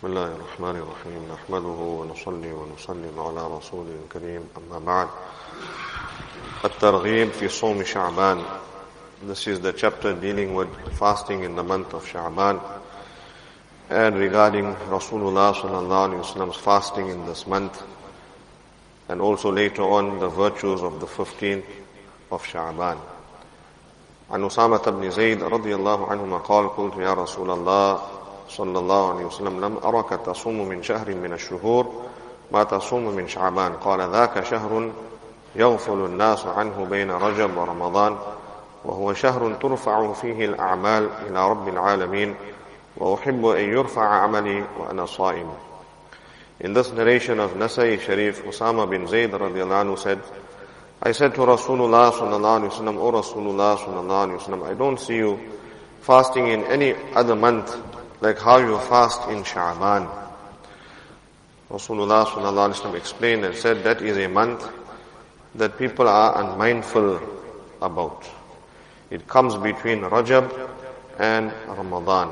بسم الله الرحمن الرحيم نحمده ونصلي ونسلم على رسول الكريم أما بعد الترغيب في صوم شعبان. This is the chapter dealing with fasting in the month of Sha'ban and regarding Rasulullah sallallahu alaihi wasallam's fasting in this month, and also later on the virtues of the 15th of Sha'ban. عن أسامة بن زيد رضي الله عنهما قال قلت يا رسول الله صلى الله عليه وسلم لم أرك تصوم من شهر من الشهور ما تصوم من شعبان قال ذاك شهر يغفل الناس عنه بين رجب ورمضان وهو شهر ترفع فيه الأعمال إلى رب العالمين وأحب أن يرفع عملي وأنا صائم. In this narration of Nasai Sharif, Usama bin Zayd radiallahu anhu said, I said to Rasulullah sallallahu alaihi wasallam, O Rasulullah sallallahu alaihi wasallam, I don't see you fasting in any other month like how you fast in Sha'ban. Rasulullah sallallahu alaihi wasallam explained and said that is a month that people are unmindful about. It comes between Rajab and Ramadan.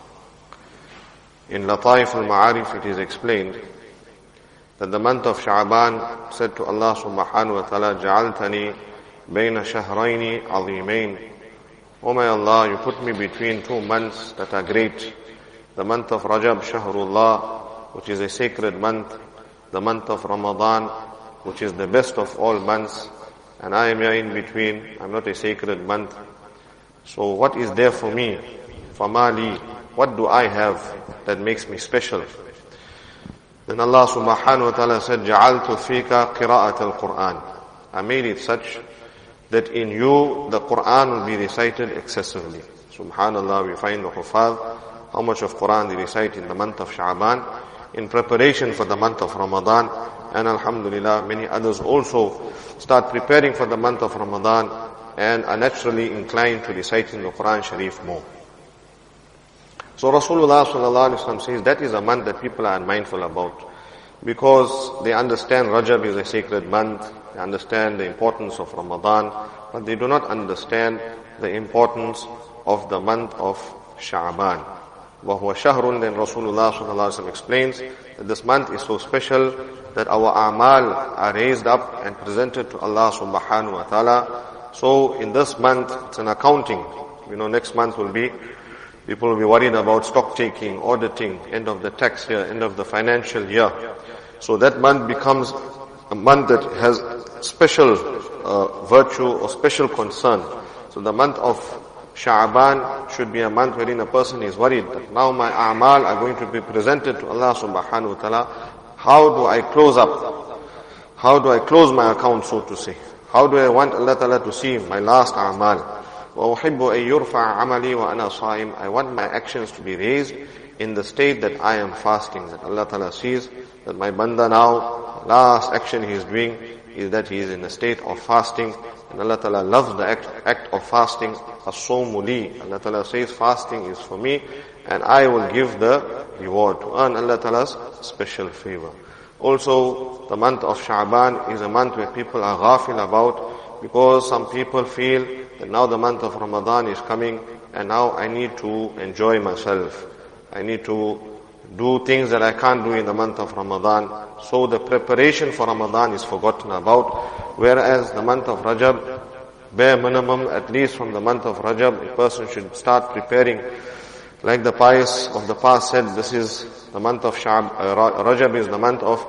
In Lataif al-Ma'arif it is explained that the month of Sha'ban said to Allah subhanahu wa ta'ala, جَعَلْتَنِي بَيْنَ شَهْرَيْنِ عَظِيمَيْنِ. O my Allah, you put me between two months that are great. The month of Rajab, Shahrullah, which is a sacred month. The month of Ramadan, which is the best of all months. And I am here in between. I'm not a sacred month. So what is there for me? Famali, what do I have that makes me special? Then Allah subhanahu wa ta'ala said, جَعَلْتُ فِيكَ قِرَاءَةَ الْقُرْآنِ. I made it such that in you the Qur'an will be recited excessively. Subhanallah, we find the Hufaz, how much of Qur'an they recite in the month of Sha'ban in preparation for the month of Ramadan. And alhamdulillah, many others also start preparing for the month of Ramadan and are naturally inclined to reciting the Qur'an Sharif more. So Rasulullah sallallahu alaihi wasallam says that is a month that people are mindful about, because they understand Rajab is a sacred month, they understand the importance of Ramadan, but they do not understand the importance of the month of Sha'ban. وَهُوَ شَهْرٌ. Then Rasulullah sallallahu alaihi wasallam explains that this month is so special that our a'mal are raised up and presented to Allah subhanahu wa ta'ala. So in this month, it's an accounting. Next month will be, people will be worried about stock taking, auditing, end of the tax year, end of the financial year. So that month becomes a month that has special virtue or special concern. So the month of Sha'ban should be a month wherein a person is worried that now my a'mal are going to be presented to Allah subhanahu wa ta'ala. How do I close up? How do I close my account, so to say? How do I want Allah ta'ala to see my last a'mal? وَأُحِبُّ أَن يُرْفَعَ عَمَلِي وَأَنَا صَائِمٌ. I want my actions to be raised in the state that I am fasting, that Allah ta'ala sees that my banda now, last action he is doing is that he is in a state of fasting. And Allah ta'ala loves the act of fasting. As-sawmu li. Allah ta'ala says fasting is for me and I will give the reward to earn Allah ta'ala's special favor. Also, the month of Sha'ban is a month where people are ghafil about, because some people feel that now the month of Ramadan is coming and now I need to enjoy myself. I need to do things that I can't do in the month of Ramadan. So the preparation for Ramadan is forgotten about. Whereas the month of Rajab, bare minimum, at least from the month of Rajab, a person should start preparing. Like the pious of the past said, this is the month of Rajab is the month of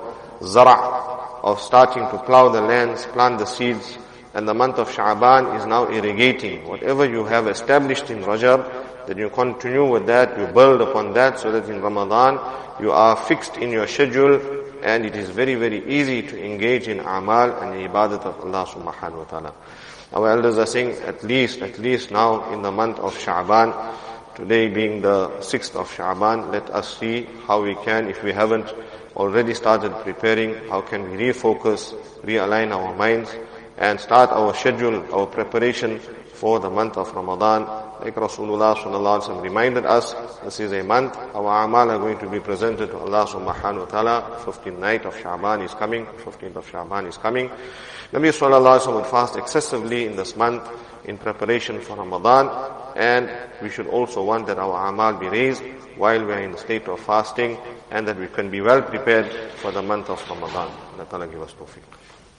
Zara', of starting to plow the lands, plant the seeds. And the month of Sha'ban is now irrigating. Whatever you have established in Rajab, then you continue with that, you build upon that, so that in Ramadan you are fixed in your schedule and it is very, very easy to engage in amal and the ibadat of Allah subhanahu wa ta'ala. Our elders are saying at least now in the month of Sha'ban, today being the 6th of Sha'ban, let us see how we can, if we haven't already started preparing, how can we refocus, realign our minds and start our schedule, our preparation for the month of Ramadan. like Rasulullah sallallahu alaihi wasallam reminded us, this is a month, our amal are going to be presented to Allah subhanahu wa ta'ala. 15th night of Sha'ban is coming, 15th of Sha'ban is coming. Nabi sallallahu alaihi wasallam would fast excessively in this month in preparation for Ramadan, and we should also want that our amal be raised while we are in the state of fasting, and that we can be well prepared for the month of Ramadan. Allah Ta'ala give us tawfiq.